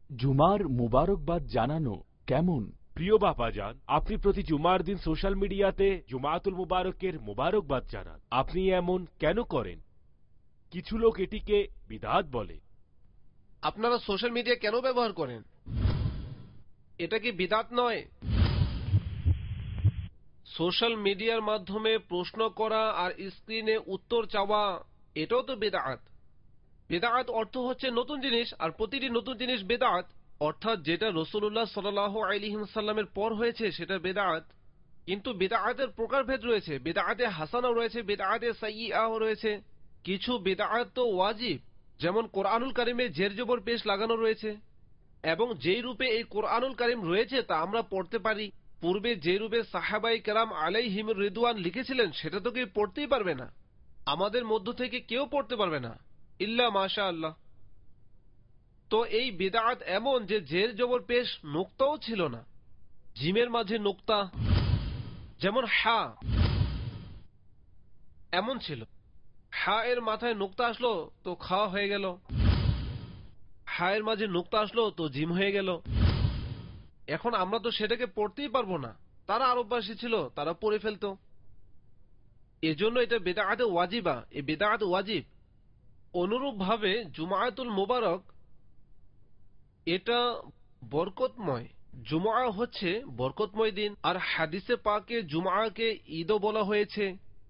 জুমার মুবারকবাদ জানানো কেমন? প্রিয় বাবাজান, আপনি প্রতি জুমার দিন সোশ্যাল মিডিয়াতে জুমাতুল মুবারকের মুবারকবাদ জানান। আপনি এমন কেন করেন? কিছু লোক এটিকে বিদআত বলে। আপনারা সোশ্যাল মিডিয়া কেন ব্যবহার করেন? এটা কি বিদআত নয়? সোশ্যাল মিডিয়ার মাধ্যমে প্রশ্ন করা আর স্ক্রিনে উত্তর চাওয়া, এটাও তো বিদআত। বিদআত অর্থ হচ্ছে নতুন জিনিস, আর প্রতিটি নতুন জিনিস বিদআত, অর্থাৎ যেটা রাসূলুল্লাহ সাল্লাল্লাহু আলাইহি ওয়াসাল্লামের পর হয়েছে সেটা বিদআত। কিন্তু বিদআতের প্রকারভেদ রয়েছে, বিদআতে হাসানাও রয়েছে, বিদআতে সাইয়্যিআও রয়েছে। কিছু বিদআত তো ওয়াজিব, যেমন কোরআনুল কারিমে জের জবর পেশ লাগানো রয়েছে, এবং যেই রূপে এই কোরআনুল কারিম রয়েছে তা আমরা পড়তে পারি। পূর্বে যে রূপে সাহাবায়ে কেরাম আলাইহিমুর রিদওয়ান লিখেছিলেন সেটা তো কেউ পড়তেই পারবে না, আমাদের মধ্য থেকে কেউ পড়তে পারবে না ইল্লা মাশাআল্লাহ। তো এই বিদআত এমন যে জের জবর পেশ নোক্তাও ছিল না, জিমের মাঝে নোক্তা, যেমন হা এমন ছিল, হা এর মাথায় নোক্তা আসলো তো খা হয়ে গেল, হা এর মাঝে নোক্তা আসলো তো জিম হয়ে গেল। এখন আমরা তো সেটাকে পড়তেই পারবো না, তারা আরববাসী ছিল, তারা পড়ে ফেলতো। এজন্য এটা বিদআতে ওয়াজিবা, এই বিদআত ওয়াজিব। অনুরূপভাবে জুমাতুল মুবারক এটা বরকতময়। জুমআ হচ্ছে বরকতময় দিন, আর হাদিসে পাকে জুমআকে ঈদও বলা হয়েছে।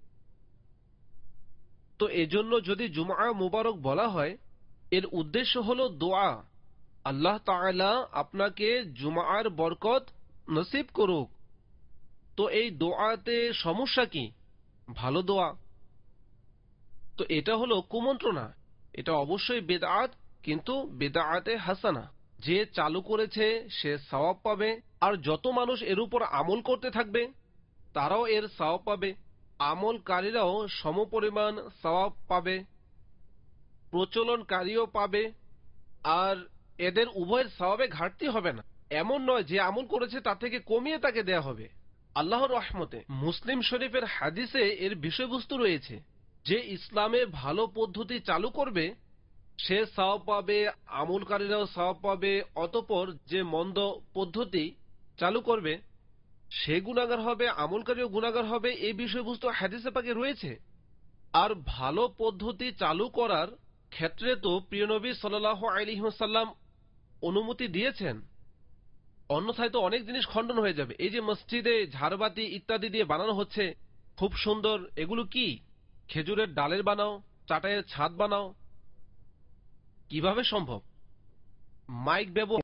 তো এজন্য যদি জুমআ মুবারক বলা হয়, এর উদ্দেশ্য হলো দোয়া, আল্লাহ তাআলা আপনাকে জুমআর বরকত নসিব করুক। তো এই দোয়াতে সমস্যা কি? ভালো দোয়া। তো এটা হলো কুমন্ত্রণা, এটা অবশ্যই বিদআত, কিন্তু বিদআতে হাসানা। যে চালু করেছে সে সওয়াব পাবে, আর যত মানুষ এর উপর আমল করতে থাকবে তারাও এর সওয়াব পাবে, আমলকারীরাও সমপরিমাণ সওয়াব পাবে, প্রচলনকারীও পাবে। আর এদের উভয়ের সওয়াবে ঘাটতি হবে না। এমন নয় যে আমল করেছে তার থেকে কমিয়ে তাকে দেয়া হবে। আল্লাহর রহমতে মুসলিম শরীফের হাদিসে এর বিষয়বস্তু রয়েছে যে ইসলামে ভালো পদ্ধতি চালু করবে সে সওয়াব পাবে, আমলকারীরাও সওয়াব পাবে। অতঃপর যে মন্দ পদ্ধতি চালু করবে সে গুনাহগার হবে, আমলকারীও গুনাহগার হবে। এই বিষয়বস্তু হাদিসে পাকে রয়েছে। আর ভালো পদ্ধতি চালু করার ক্ষেত্রে তো প্রিয় নবী সাল্লাল্লাহু আলাইহি ওয়াসাল্লাম অনুমতি দিয়েছেন, অন্যথায় তো অনেক জিনিস খণ্ডন হয়ে যাবে। এই যে মসজিদে ঝাড়বাতি ইত্যাদি দিয়ে বানানো হচ্ছে, খুব সুন্দর, এগুলো কি? খেজুরের ডালের বানাও, চাটাইয়ের ছাদ বানাও, কিভাবে সম্ভব? মাইক ব্যবহার